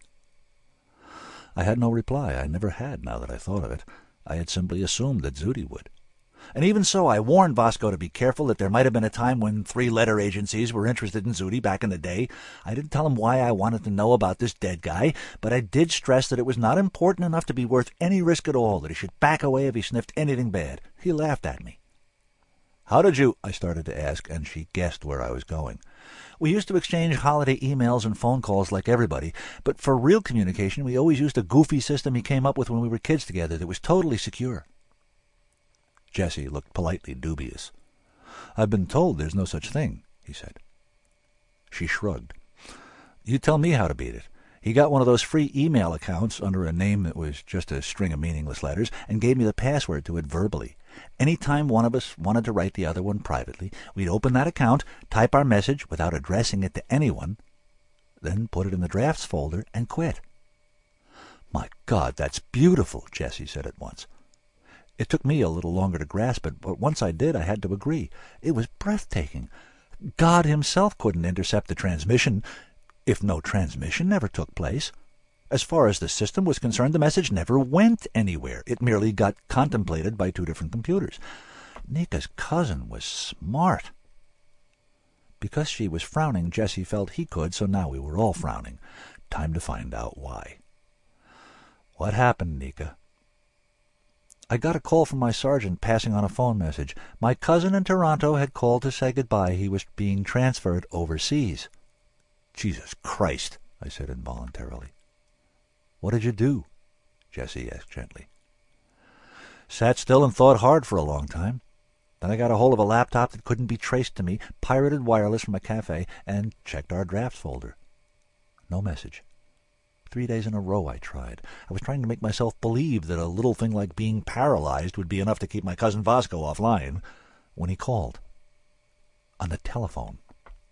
I had no reply. I never had, now that I thought of it. I had simply assumed that Zudi would. And even so, I warned Vasco to be careful, that there might have been a time when three-letter agencies were interested in Zudi back in the day. I didn't tell him why I wanted to know about this dead guy, but I did stress that it was not important enough to be worth any risk at all, that he should back away if he sniffed anything bad. He laughed at me. How did you... I started to ask, and she guessed where I was going. We used to exchange holiday emails and phone calls like everybody, but for real communication we always used a goofy system he came up with when we were kids together that was totally secure. Jesse looked politely dubious. I've been told there's no such thing, he said. She shrugged. You tell me how to beat it. He got one of those free email accounts under a name that was just a string of meaningless letters and gave me the password to it verbally. Any time one of us wanted to write the other one privately, we'd open that account, type our message without addressing it to anyone, then put it in the drafts folder and quit. My God, that's beautiful, Jesse said at once. It took me a little longer to grasp it, but once I did, I had to agree. It was breathtaking. God himself couldn't intercept the transmission, if no transmission ever took place. As far as the system was concerned, the message never went anywhere. It merely got contemplated by two different computers. Nika's cousin was smart. Because she was frowning, Jesse felt he could, so now we were all frowning. Time to find out why. What happened, Nika? I got a call from my sergeant passing on a phone message. My cousin in Toronto had called to say goodbye. He was being transferred overseas. Jesus Christ, I said involuntarily. What did you do? Jesse asked gently. Sat still and thought hard for a long time. Then I got a hold of a laptop that couldn't be traced to me, pirated wireless from a cafe, and checked our drafts folder. No message. Three days in a row I tried. I was trying to make myself believe that a little thing like being paralyzed would be enough to keep my cousin Vasco offline, when he called. On the telephone.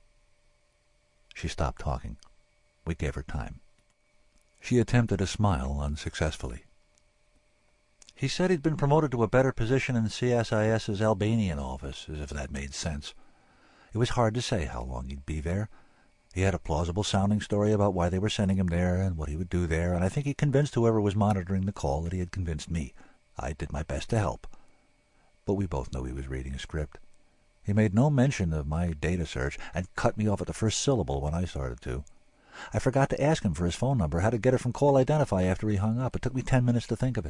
She stopped talking. We gave her time. She attempted a smile unsuccessfully. He said he'd been promoted to a better position in CSIS's Albanian office, as if that made sense. It was hard to say how long he'd be there. He had a plausible-sounding story about why they were sending him there and what he would do there, and I think he convinced whoever was monitoring the call that he had convinced me. I did my best to help. But we both knew he was reading a script. He made no mention of my data search and cut me off at the first syllable when I started to. I forgot to ask him for his phone number, how to get it from Call Identify after he hung up. It took me ten minutes to think of it.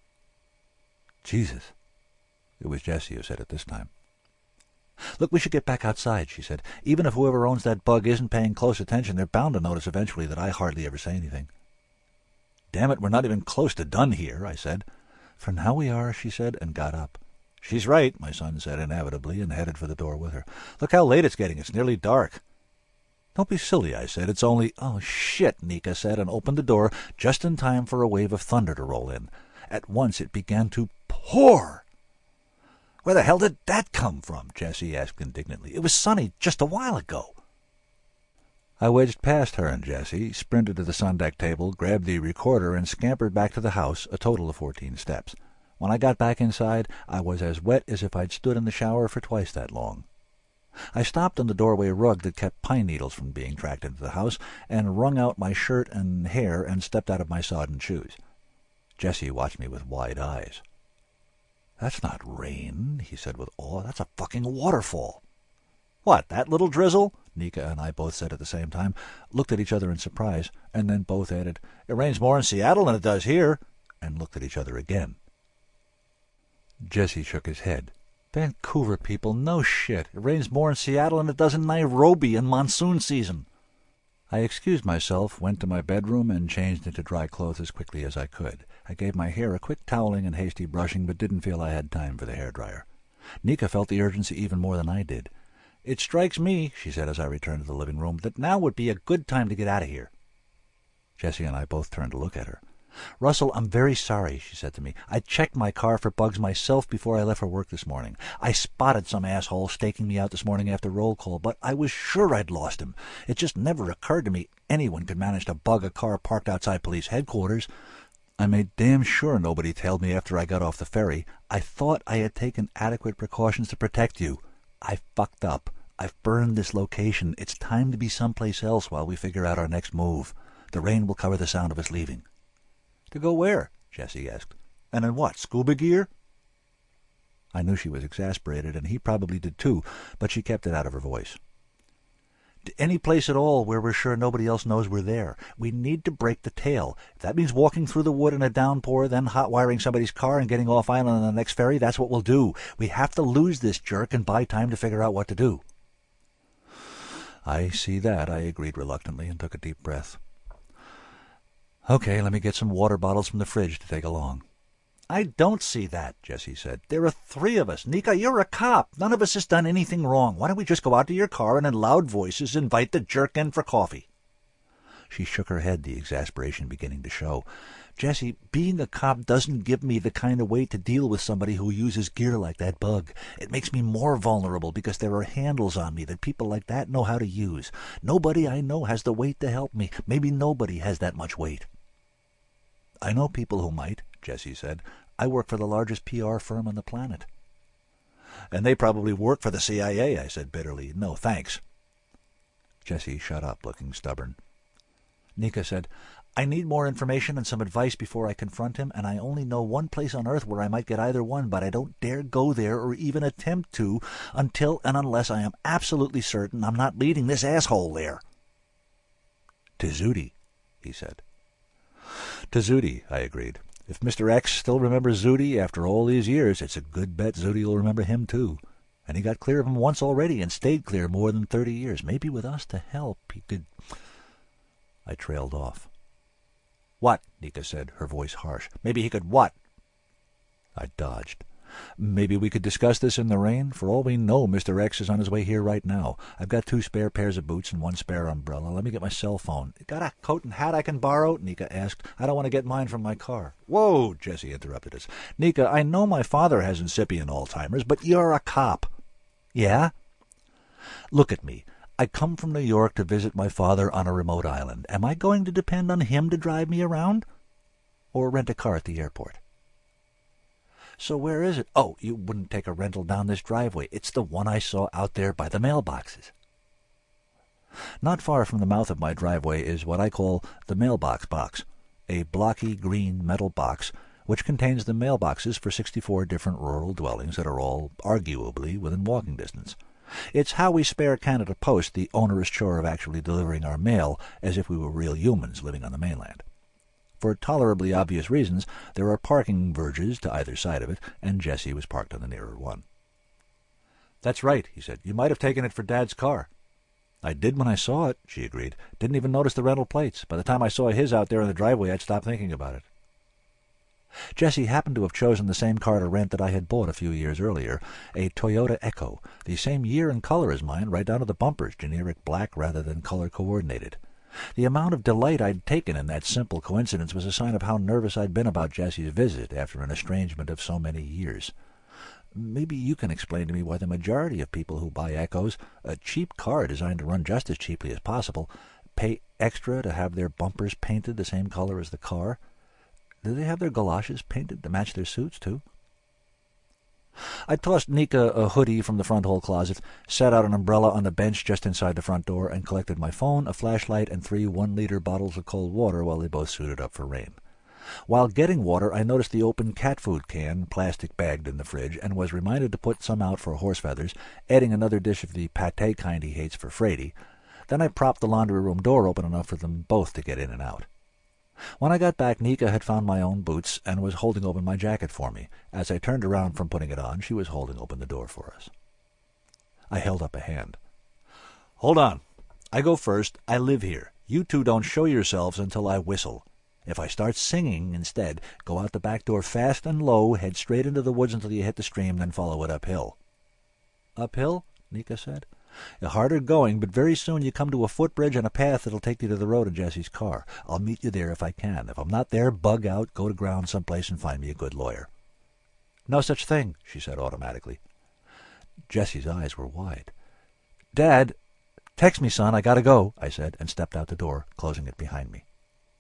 Jesus. It was Jessie who said it this time. Look, we should get back outside, she said. Even if whoever owns that bug isn't paying close attention, they're bound to notice eventually that I hardly ever say anything. Damn it, we're not even close to done here, I said. For now we are, she said, and got up. She's right, my son said inevitably, and headed for the door with her. Look how late it's getting. It's nearly dark. Don't be silly, I said. It's only... Oh, shit, Nika said, and opened the door just in time for a wave of thunder to roll in. At once it began to pour. Where the hell did that come from? Jessie asked indignantly. It was sunny just a while ago. I wedged past her and Jessie, sprinted to the sundeck table, grabbed the recorder, and scampered back to the house, a total of fourteen steps. When I got back inside, I was as wet as if I'd stood in the shower for twice that long. I stopped on the doorway rug that kept pine needles from being tracked into the house, and wrung out my shirt and hair and stepped out of my sodden shoes. Jessie watched me with wide eyes. That's not rain, he said with awe. That's a fucking waterfall. What, that little drizzle? Nika and I both said at the same time, looked at each other in surprise, and then both added, It rains more in Seattle than it does here, and looked at each other again. Jessie shook his head. Vancouver people, no shit. It rains more in Seattle than it does in Nairobi in monsoon season. I excused myself, went to my bedroom, and changed into dry clothes as quickly as I could. I gave my hair a quick toweling and hasty brushing, but didn't feel I had time for the hairdryer. Nika felt the urgency even more than I did. "It strikes me," she said as I returned to the living room, "that now would be a good time to get out of here." Jessie and I both turned to look at her. "Russell, I'm very sorry," she said to me. "I checked my car for bugs myself before I left for work this morning. I spotted some asshole staking me out this morning after roll call, but I was sure I'd lost him. It just never occurred to me anyone could manage to bug a car parked outside police headquarters. I made damn sure nobody tailed me after I got off the ferry. I thought I had taken adequate precautions to protect you. I fucked up. I've burned this location. It's time to be someplace else while we figure out our next move. The rain will cover the sound of us leaving." "To go where?" Jessie asked. "And in what, scuba gear?" I knew she was exasperated, and he probably did too, but she kept it out of her voice. "To any place at all where we're sure nobody else knows we're there. We need to break the tail. If that means walking through the wood in a downpour, then hot-wiring somebody's car and getting off island on the next ferry, that's what we'll do. We have to lose this jerk and buy time to figure out what to do." "I see that," I agreed reluctantly and took a deep breath. "Okay, let me get some water bottles from the fridge to take along." "I don't see that," Jessie said. "There are three of us. Nika, you're a cop. None of us has done anything wrong. Why don't we just go out to your car and in loud voices invite the jerk in for coffee?" She shook her head, the exasperation beginning to show. "Jessie, being a cop doesn't give me the kind of weight to deal with somebody who uses gear like that bug. It makes me more vulnerable because there are handles on me that people like that know how to use. Nobody I know has the weight to help me. Maybe nobody has that much weight." "I know people who might," Jessie said. "I work for the largest P R firm on the planet." "And they probably work for the C I A, I said bitterly. "No, thanks." Jessie shut up, looking stubborn. Nika said, "I need more information and some advice before I confront him, and I only know one place on Earth where I might get either one, but I don't dare go there or even attempt to until and unless I am absolutely certain I'm not leading this asshole there." "To Zudi," he said. "To Zudi," I agreed. "If Mister X still remembers Zudi after all these years, it's a good bet Zudi will remember him too. And he got clear of him once already and stayed clear more than thirty years. Maybe with us to help, he could—" I trailed off. "What?" Nika said, her voice harsh. "Maybe he could what?" I dodged. "Maybe we could discuss this in the rain. For all we know, Mister X is on his way here right now. I've got two spare pairs of boots and one spare umbrella. Let me get my cell phone." "Got a coat and hat I can borrow?" Nika asked. "I don't want to get mine from my car." "Whoa," Jessie interrupted us. "Nika, I know my father has incipient Alzheimer's, but you're a cop." "Yeah?" "Look at me. I come from New York to visit my father on a remote island. Am I going to depend on him to drive me around? Or rent a car at the airport?" "So where is it?" "Oh, you wouldn't take a rental down this driveway. It's the one I saw out there by the mailboxes." Not far from the mouth of my driveway is what I call the mailbox box, a blocky green metal box which contains the mailboxes for sixty-four different rural dwellings that are all, arguably, within walking distance. It's how we spare Canada Post the onerous chore of actually delivering our mail as if we were real humans living on the mainland. For tolerably obvious reasons, there are parking verges to either side of it, and Jessie was parked on the nearer one. "That's right," he said. "You might have taken it for Dad's car." "I did when I saw it," she agreed. "Didn't even notice the rental plates. By the time I saw his out there in the driveway, I'd stopped thinking about it." Jessie happened to have chosen the same car to rent that I had bought a few years earlier, a Toyota Echo, the same year and color as mine, right down to the bumpers, generic black rather than color-coordinated. The amount of delight I'd taken in that simple coincidence was a sign of how nervous I'd been about Jessie's visit after an estrangement of so many years. Maybe you can explain to me why the majority of people who buy Echoes, a cheap car designed to run just as cheaply as possible, pay extra to have their bumpers painted the same color as the car. Do they have their galoshes painted to match their suits, too? I tossed Nika a hoodie from the front hall closet, set out an umbrella on the bench just inside the front door, and collected my phone, a flashlight, and three one-liter bottles of cold water while they both suited up for rain. While getting water, I noticed the open cat food can, plastic-bagged in the fridge, and was reminded to put some out for Horse Feathers, adding another dish of the pâté kind he hates for Frady. Then I propped the laundry room door open enough for them both to get in and out. When I got back, Nika had found my own boots and was holding open my jacket for me. As I turned around from putting it on, she was holding open the door for us. I held up a hand. "Hold on. I go first. I live here. You two don't show yourselves until I whistle. If I start singing instead, go out the back door fast and low, head straight into the woods until you hit the stream, then follow it uphill." "Uphill?" Nika said. "Harder going, but very soon you come to a footbridge and a path that'll take you to the road in Jesse's car. I'll meet you there if I can. If I'm not there, bug out, go to ground someplace and find me a good lawyer." "No such thing," she said automatically. Jesse's eyes were wide. "Dad, text me, son, I gotta go," I said, and stepped out the door, closing it behind me.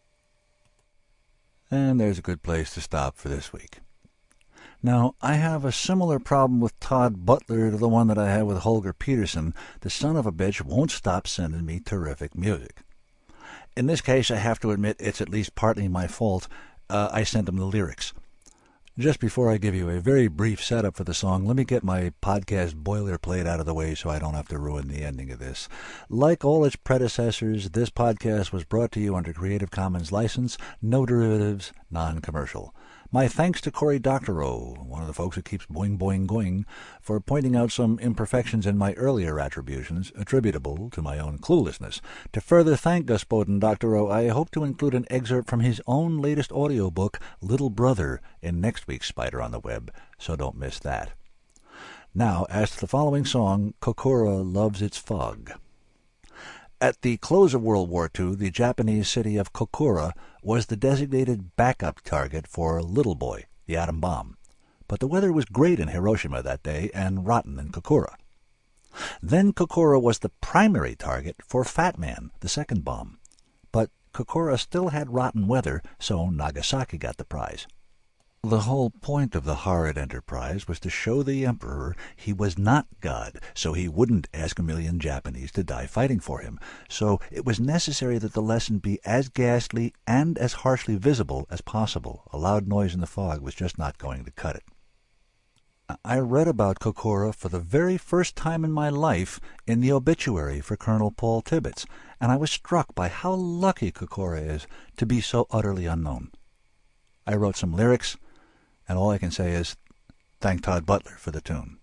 And there's a good place to stop for this week. Now, I have a similar problem with Todd Butler to the one that I had with Holger Peterson. The son of a bitch won't stop sending me terrific music. In this case, I have to admit it's at least partly my fault. Uh, I sent him the lyrics. Just before I give you a very brief setup for the song, let me get my podcast boilerplate out of the way so I don't have to ruin the ending of this. Like all its predecessors, this podcast was brought to you under Creative Commons license, no derivatives, non-commercial. My thanks to Cory Doctorow, one of the folks who keeps boing boing going, for pointing out some imperfections in my earlier attributions, attributable to my own cluelessness. To further thank Gospodin Doctorow, I hope to include an excerpt from his own latest audiobook, Little Brother, in next week's Spider on the Web, so don't miss that. Now, as to the following song, Kokura Loves Its Fog. At the close of World War Two, the Japanese city of Kokura was the designated backup target for Little Boy, the atom bomb. But the weather was great in Hiroshima that day and rotten in Kokura. Then Kokura was the primary target for Fat Man, the second bomb. But Kokura still had rotten weather, so Nagasaki got the prize. The whole point of the horrid enterprise was to show the Emperor he was not God, so he wouldn't ask a million Japanese to die fighting for him. So it was necessary that the lesson be as ghastly and as harshly visible as possible. A loud noise in the fog was just not going to cut it. I read about Kokura for the very first time in my life in the obituary for Colonel Paul Tibbets, and I was struck by how lucky Kokura is to be so utterly unknown. I wrote some lyrics, and all I can say is thank Todd Butler for the tune.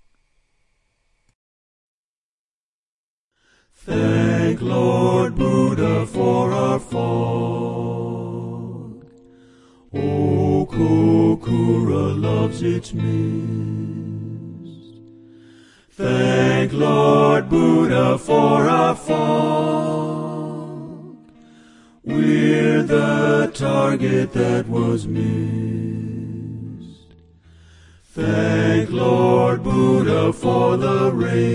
Thank Lord Buddha for our fog. O Kokura loves its mist. Thank Lord Buddha for our fog. We're the target that was missed. Thank Lord Buddha for the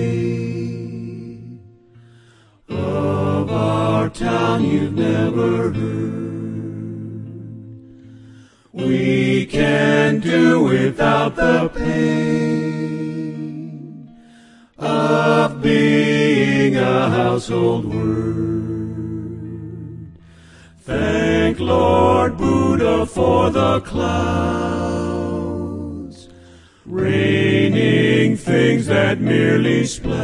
rain of our town you've never heard. We can do without the pain of being a household word. Thank Lord Buddha for the clouds, raining things that merely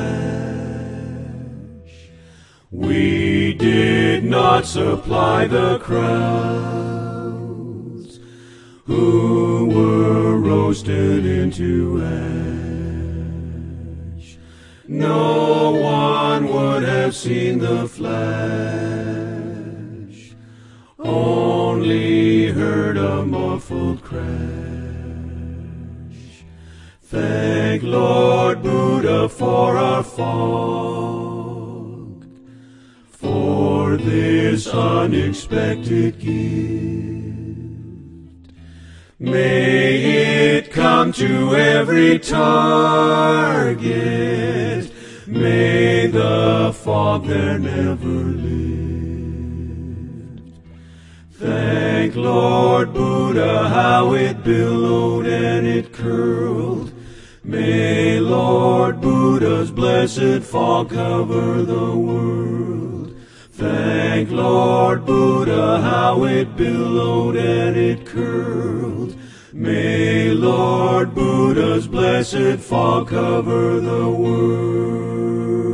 splash. We did not supply the crowds who were roasted into ash. No one would have seen the flash, only heard a muffled crash. Thank Lord Buddha for our fog, for this unexpected gift. May it come to every target. May the fog there never lift. Thank Lord Buddha how it billowed and it curled. May Lord Buddha's blessed fog cover the world. Thank Lord Buddha how it billowed and it curled. May Lord Buddha's blessed fog cover the world.